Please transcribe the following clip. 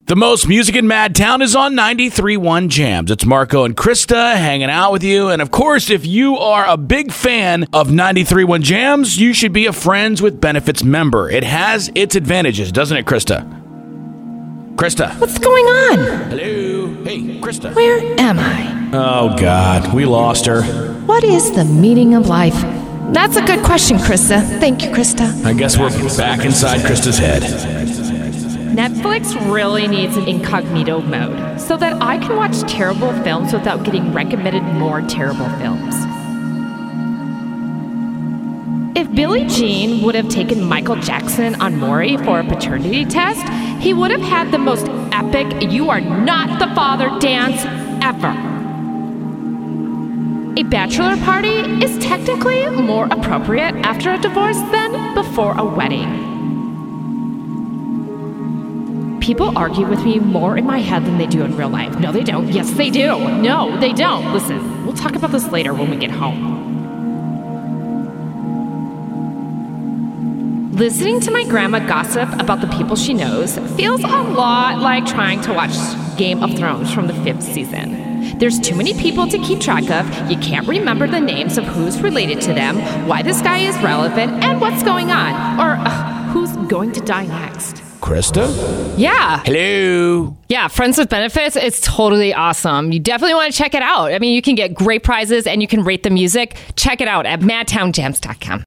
The most music in Madtown is on 93.1 Jams. It's Marco and Krista hanging out with you. And of course, if you are a big fan of 93.1 Jams, you should be a Friends with Benefits member. It has its advantages, doesn't it, Krista? Krista. What's going on? Hello. Hey, Krista. Where am I? Oh, God. We lost her. What is the meaning of life? That's a good question, Krista. Thank you, Krista. I guess we're back inside Krista's head. Netflix really needs an incognito mode so that I can watch terrible films without getting recommended more terrible films. If Billie Jean would have taken Michael Jackson on Maury for a paternity test, he would have had the most epic "You are not the father" dance ever. A bachelor party is technically more appropriate after a divorce than before a wedding. People argue with me more in my head than they do in real life. No, they don't. Yes, they do. No, they don't. Listen, we'll talk about this later when we get home. Listening to my grandma gossip about the people she knows feels a lot like trying to watch Game of Thrones from the 5th season. There's too many people to keep track of. You can't remember the names of who's related to them, why this guy is relevant, and what's going on, or who's going to die next. Krista? Yeah. Hello. Yeah, Friends with Benefits, it's totally awesome. You definitely want to check it out. I mean, you can get great prizes and you can rate the music. Check it out at madtownjams.com.